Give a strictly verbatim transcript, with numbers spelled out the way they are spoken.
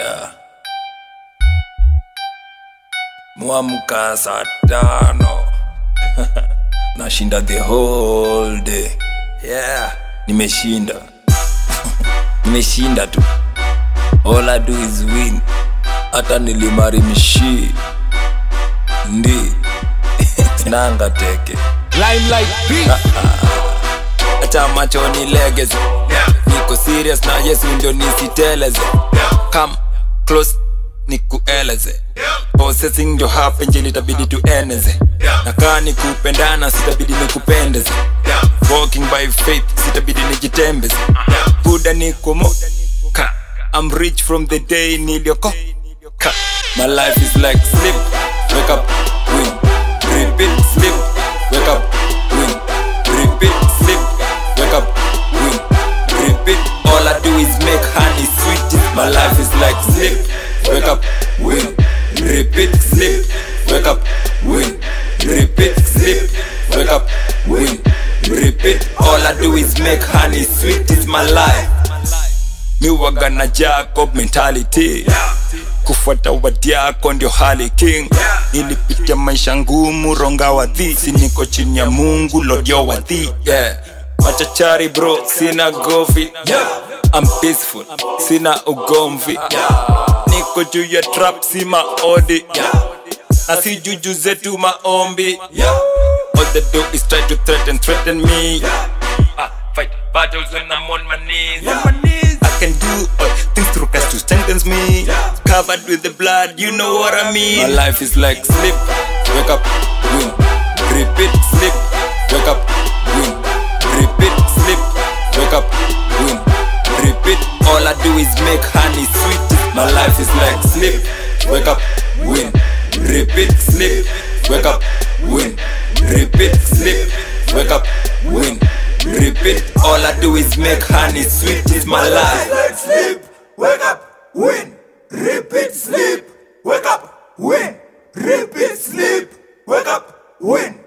Yeah. Muamka saa tano nashinda the whole day. Yeah. Nimeshinda. Nimeshinda tu. All I do is win. Hata nilimari mshi ndi nanga teke Limelight beat. Acha macho nilegeze, niko serious na Yesu ndio nisiteleze. Come close nikueleze, possessing ndio hapa njili itabidi tueneze. Nakaa nikupendana sitabidi nikupendeze, walking by faith sitabidi nijitembeze. Buda niko moka, I'm rich from the day niliokoka. My life is like sleep, wake up, win, repeat, sleep, wake up, win, repeat, sleep, wake up, win, repeat. All I do is make honey sweet. My life is like sleep, wake up, win, repeat, sleep, wake up, win, repeat, sleep, wake up, win, repeat. All I do is make honey sweet. Is my life. Mi waga na Jacob mentality, kufuata wadi yako ndio hali king. Nilipitia maisha ngumu ronga wadhi, si niko chini ya Mungu Lord yo wadhi. Yeah. Machachari bro, sina govi. I'm peaceful, sina ugomvi. Niko juu ya trap, si maodi. Na si juju zetu maombi. All they do is try to threaten, threaten me. I fight battles when I'm on my knees. I can do all things through Christ who strengthens me. Covered with the blood, you know what I mean. My life is like sleep, wake up, win, repeat, sleep, wake up, win, repeat, sleep, wake up, win, repeat. All I do is make honey sweet. My life is like sleep, wake up, win, repeat, sleep, wake up, win, repeat, sleep, wake up, win, repeat. All I do is make honey sweet. Is my life. Like sleep, wake up, win, repeat, sleep, wake up, win, repeat, sleep, wake up, win.